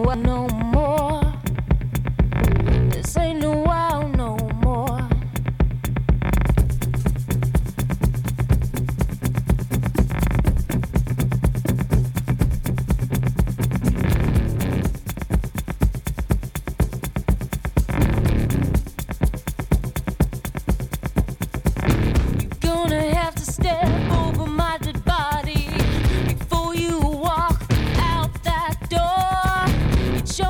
no more. This ain't no wow no more. You're gonna have to step over my dead body before you walk out that door. It's your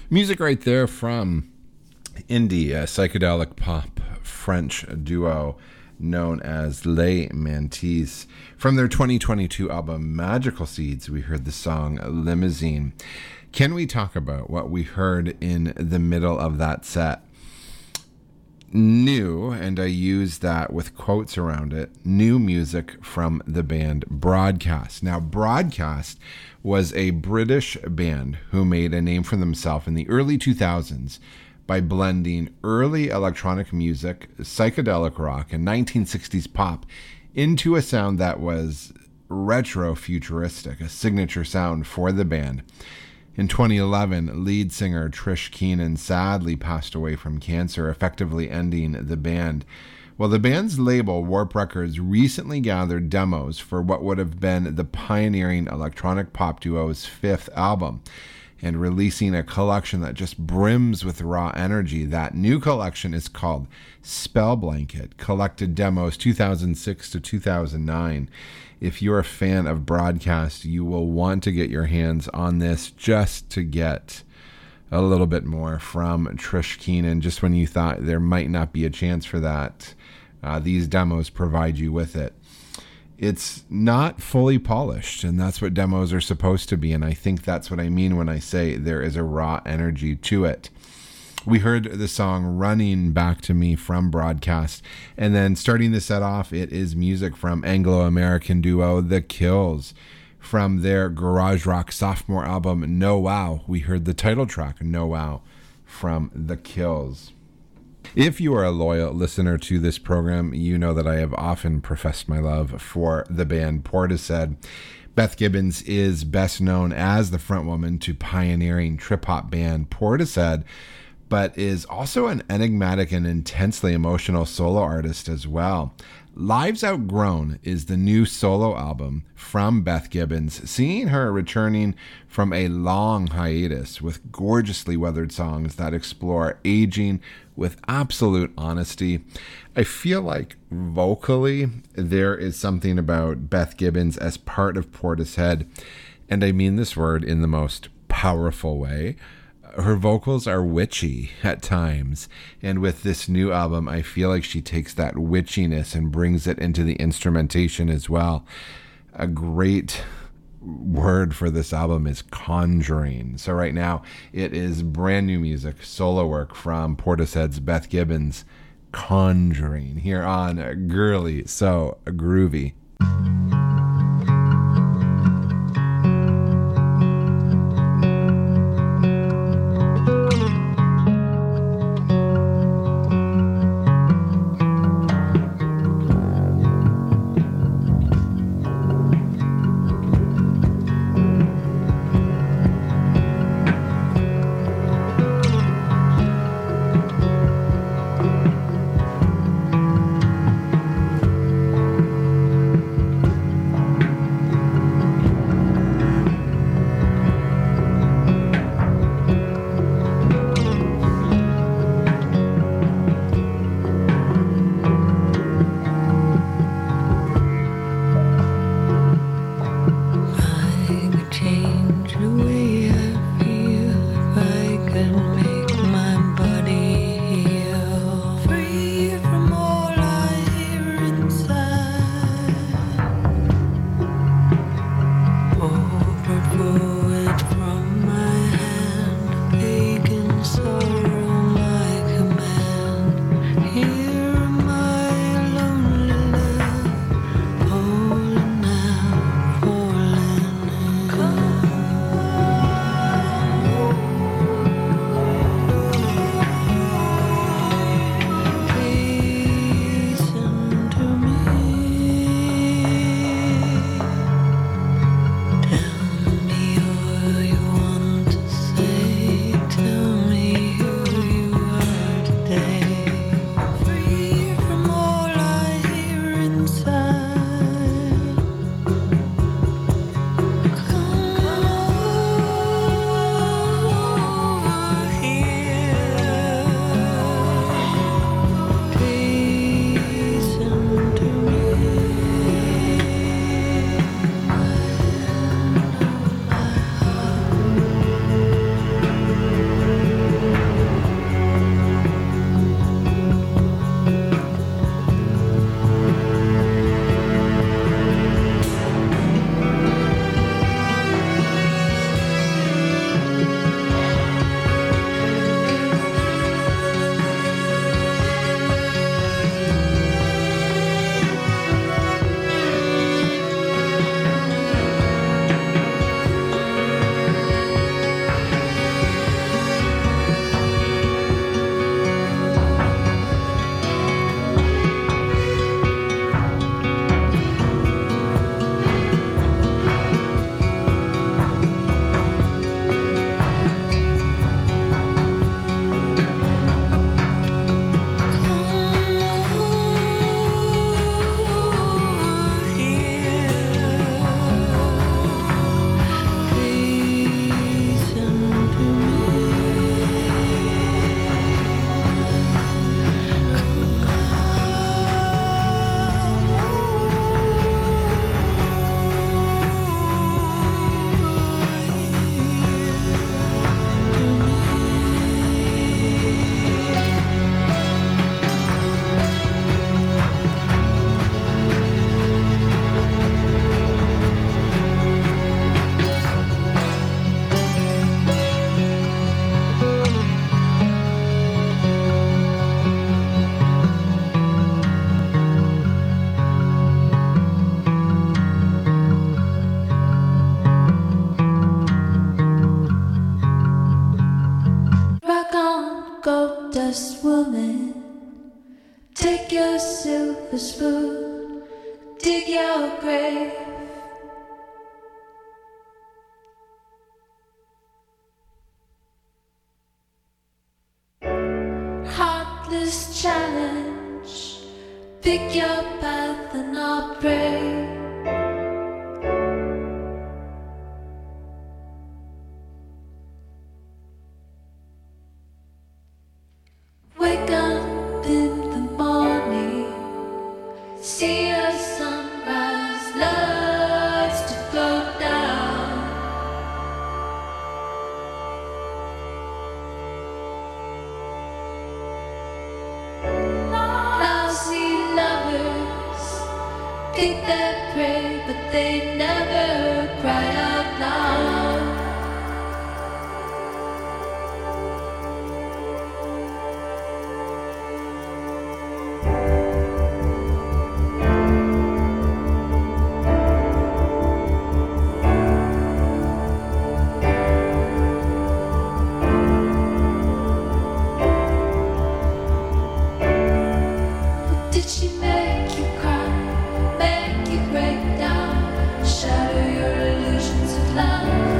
Music right there from indie, a psychedelic pop French duo known as Les Mantis. From their 2022 album Magical Seeds, we heard the song Limousine. Can we talk about what we heard in the middle of that set? New, and I use that with quotes around it, new music from the band Broadcast. Now, Broadcast was a British band who made a name for themselves in the early 2000s by blending early electronic music, psychedelic rock, and 1960s pop into a sound that was retro-futuristic, a signature sound for the band. In 2011, lead singer Trish Keenan sadly passed away from cancer, effectively ending the band. Well, the band's label, Warp Records, recently gathered demos for what would have been the pioneering electronic pop duo's fifth album, and releasing a collection that just brims with raw energy. That new collection is called Spell Blanket, Collected Demos 2006 to 2009. If you're a fan of Broadcast, you will want to get your hands on this just to get a little bit more from Trish Keenan, just when you thought there might not be a chance for that. These demos provide you with it. It's not fully polished, and that's what demos are supposed to be, and I think that's what I mean when I say there is a raw energy to it. We heard the song Running Back to Me from Broadcast, and then starting the set off, it is music from Anglo-American duo The Kills. From their garage rock sophomore album No Wow, we heard the title track No Wow from The Kills. If you are a loyal listener to this program, you know that I have often professed my love for the band Portishead. Beth Gibbons is best known as the frontwoman to pioneering trip-hop band Portishead, but is also an enigmatic and intensely emotional solo artist as well. Lives Outgrown is the new solo album from Beth Gibbons, seeing her returning from a long hiatus with gorgeously weathered songs that explore aging with absolute honesty. I feel like vocally there is something about Beth Gibbons as part of Portishead, and I mean this word in the most powerful way. Her vocals are witchy at times, and with this new album, I feel like she takes that witchiness and brings it into the instrumentation as well. A great word for this album is conjuring. So right now, it is brand new music, solo work from Portishead's Beth Gibbons, Conjuring, here on Girly So Groovy. silver spoon, dig your grave. Heartless challenge, pick your path and I'll pray. Wake up in the morning, see a sunrise, loves to float down. Lousy lovers think they pray, but they never cry out loud. Did she make you cry, make you break down, shatter your illusions of love?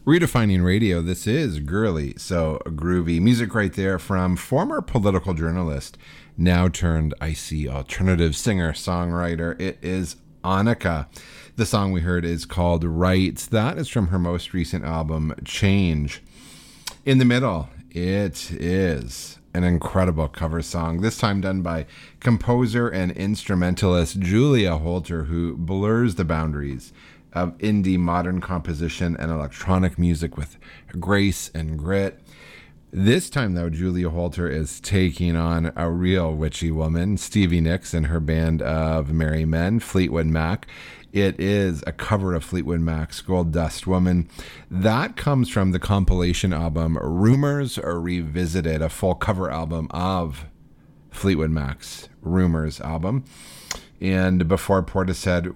Redefining radio, this is Girly So Groovy. Music right there from former political journalist, now turned icy alternative singer-songwriter. It is Annika. The song we heard is called Rights. That is from her most recent album, Change. In the middle, it is an incredible cover song, this time done by composer and instrumentalist Julia Holter, who blurs the boundaries of indie modern composition and electronic music with grace and grit. This time, though, Julia Holter is taking on a real witchy woman, Stevie Nicks, and her band of merry men, Fleetwood Mac. It is a cover of Fleetwood Mac's Gold Dust Woman. That comes from the compilation album Rumors Revisited, a full cover album of Fleetwood Mac's Rumors album. And before before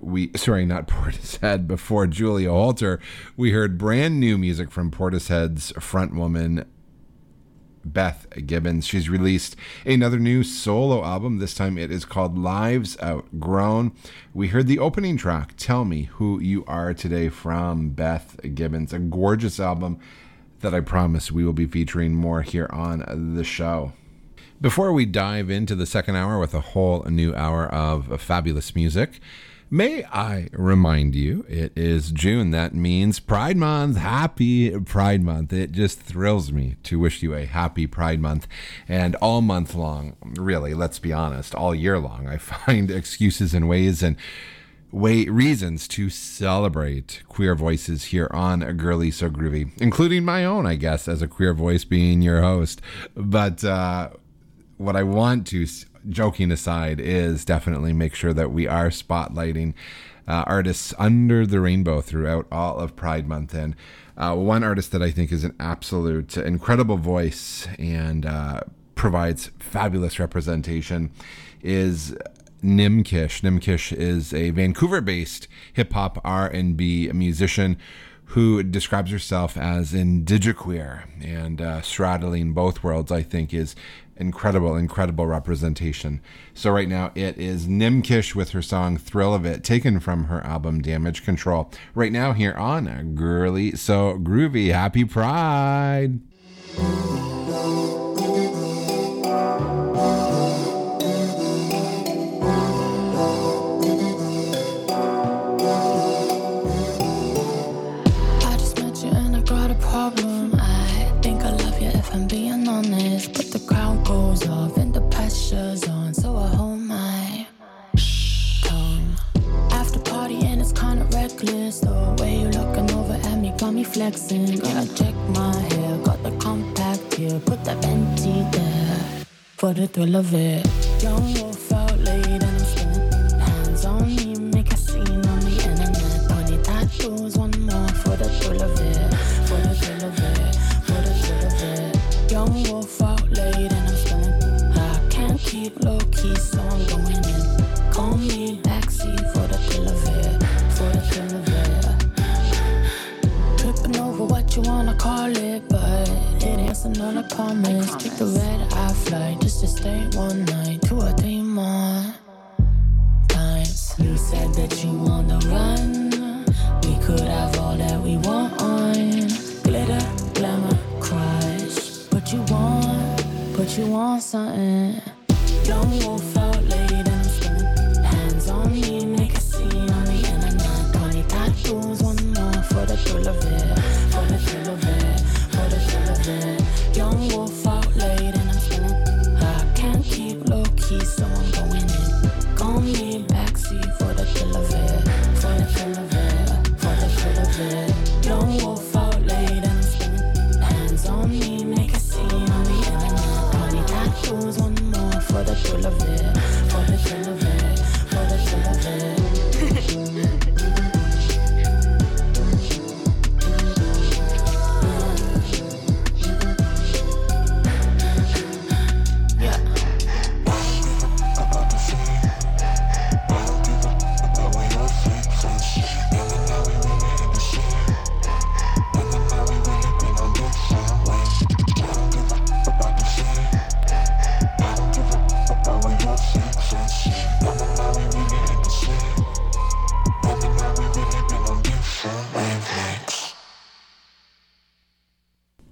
Julia Holter, we heard brand new music from Portishead's frontwoman, Beth Gibbons. She's released another new solo album. This time it is called Lives Outgrown. We heard the opening track, Tell Me Who You Are Today, from Beth Gibbons. A gorgeous album that I promise we will be featuring more here on the show. Before we dive into the second hour with a whole new hour of fabulous music, may I remind you, it is June. That means Pride Month. Happy Pride Month. It just thrills me to wish you a happy Pride Month. And all month long, really, let's be honest, all year long, I find excuses and ways and reasons to celebrate queer voices here on Girly So Groovy, including my own, I guess, as a queer voice being your host. But what I want to, joking aside, is definitely make sure that we are spotlighting artists under the rainbow throughout all of Pride Month. And one artist that I think is an absolute incredible voice and provides fabulous representation is Nimkish. Nimkish is a Vancouver-based hip-hop R&B musician who describes herself as indigiqueer, and straddling both worlds, I think, is incredible representation. So right now it is Nimkish with her song Thrill of It, taken from her album Damage Control. Right now here on Girly So Groovy. Happy Pride! I'm being honest, but the crowd goes off and the pressure's on, so I hold my tongue. After party and it's kinda reckless, the way you looking over at me got me flexing. Gotta check my hair, got the compact here, put that Fenty there for the thrill of it. Young wolf out late and I'm spinning, hands on me, make a scene on the internet. 20 tattoos, one more for the thrill of it, for the thrill of it, for the thrill of it. Young wolf out late and I'm spilling. I can't keep low key, so I'm going in. Call me backseat for the thrill of it, for the thrill of it. Tripping over what you wanna call it, but it ain't another promise. Take the red eye flight just to stay one night, 2 or 3 more times. You said that you wanna run. We could have all that we want. Glitter, glamour, crush. But you want something. Young wolf out late and I'm spinning. Hands on me, make a scene on the internet. 20 tattoos, one more for the thrill of it, for the thrill of it, for the thrill of it. Young wolf out late and I'm spinning. I can't keep low key, so I'm going in. Call me backseat for the thrill of it, for the thrill of it, for the thrill of it. Young wolf out late and I'm spinning. Hands on me, make a scene on the internet. 20 tattoos, one more for the thrill of it, for the thrill of it, for the thrill of it.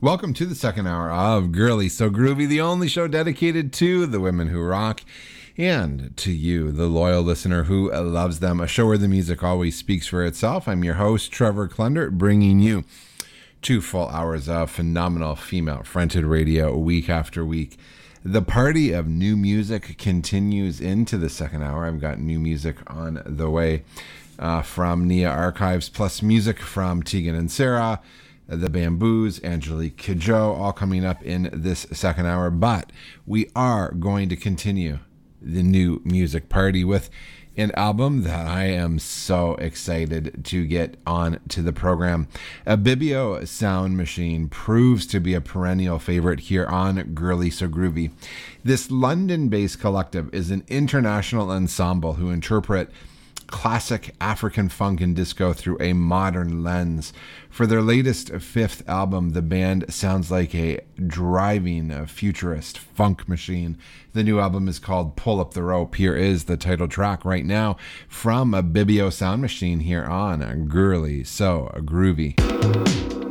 Welcome to the second hour of Girly So Groovy, the only show dedicated to the women who rock and to you, the loyal listener who loves them. A show where the music always speaks for itself. I'm your host, Trevor Klundert, bringing you 2 full hours of phenomenal female-fronted radio week after week. The party of new music continues into the second hour. I've got new music on the way from Nia Archives, plus music from Tegan and Sarah, the Bamboos, Angelique Kidjo, all coming up in this second hour. But we are going to continue the new music party with an album that I am so excited to get on to the program. Ibibio Sound Machine proves to be a perennial favorite here on Girly So Groovy. This London-based collective is an international ensemble who interpret classic African funk and disco through a modern lens. For their latest 5th album, the band sounds like a driving futurist funk machine. The new album is called Pull Up the Rope. Here is the title track right now from Ibibio Sound Machine here on Girly So Groovy.